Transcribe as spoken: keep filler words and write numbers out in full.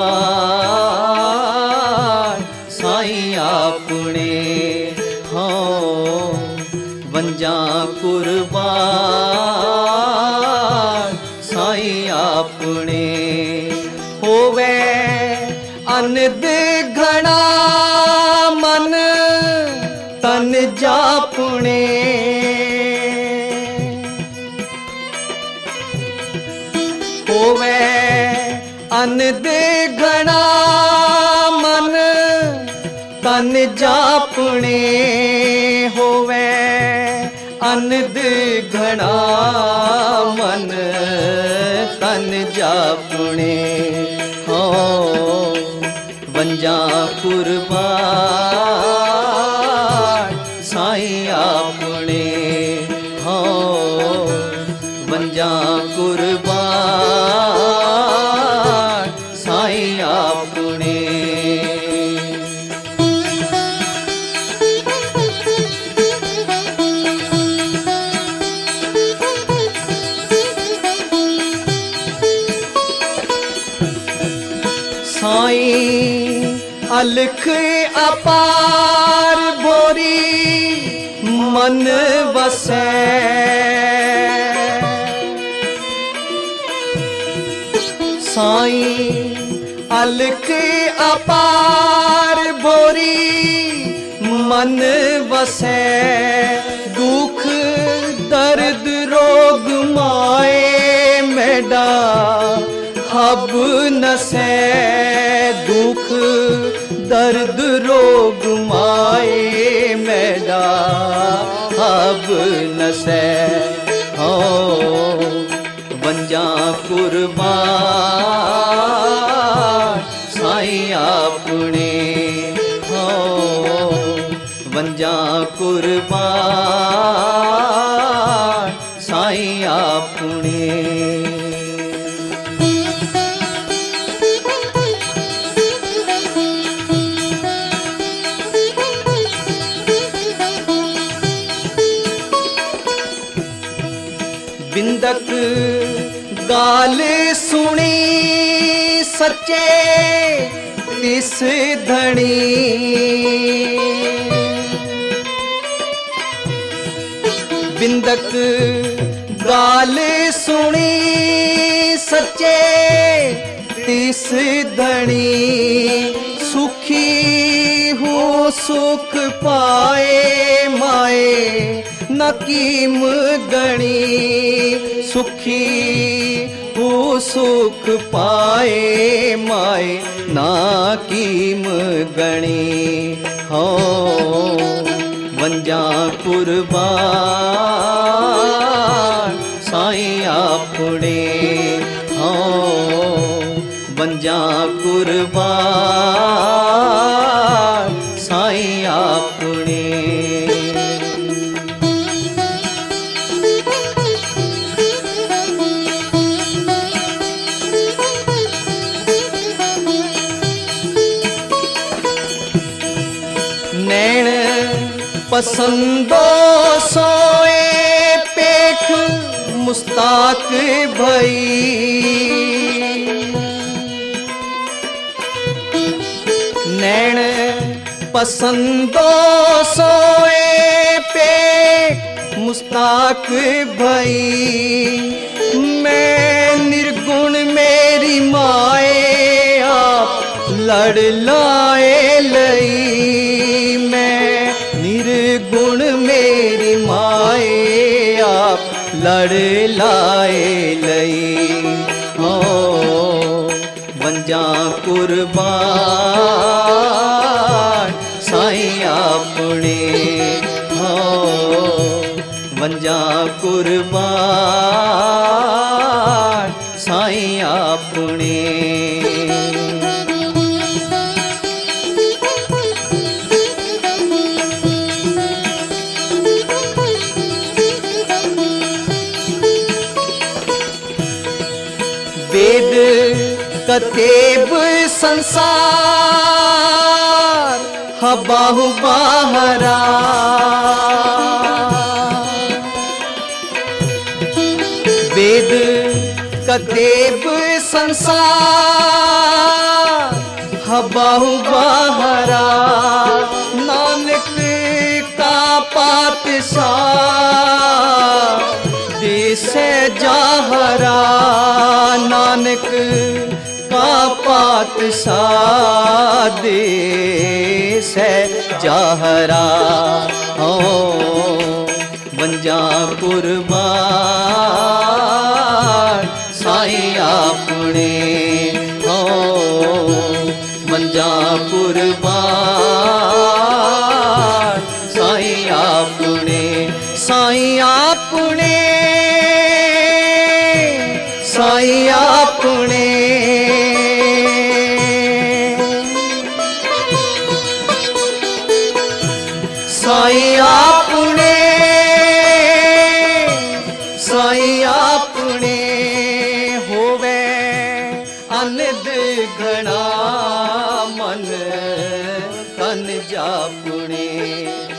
साईं आपने हाँ वंजा कुर्बान साईं आपने होवे अनद घना मन तन जापने होवे अनद घना मन तन जापने होवे अनद घना मन तन जापने हो वंजा कुर्बान साईं आपने हो वंजा कुर्बान साईं आपने साईं अलख अपार बोरी मन वसै साईं अलख अपार बोरी मन वसै दुख दर्द रोग माए मेडा हब नसै दुख दर्द रोग माए मेडा हब नसै हो वंजा कुर्बान साईं आपने हो वंजा कुर्बान साईं आपने बिंदक गाल सुनी सच्चे तिस धनी बिंदक गाल सुनी सच्चे तिस धनी सुखी हूँ सुख पाए माए न कीम गणी सुखी हूँ सुख पाए माए ना कीम गणी हो वंजा कुर्बान साईं आपने हो वंजा कुर्बान साईं आपने नैण पसंदो सोए पेख मुस्ताक भई नैण पसंदो सोए पेख मुस्ताक भई मैं निर्गुण मेरी माए आप लड़ लाए लई निर्गुण मेरी माए आप लड़ लाए लई हो वंजा कुर्बान साईं आपने हो वंजा कुर्बान साईं आपने वेद कतेब संसार हबाहु बाहरा वेद कतेब संसार बाहु बाहरा नानक का पातशाह दिसे जाहरा नानक का पातशाह दिसे जाहरा हो बंजा कुर्बान साईं अपने हो बंजा कुर्बान साईं अपने साईं अपने साईं अपने साईं अपने साईं अपने होवे अनद घना मन तन जापुणे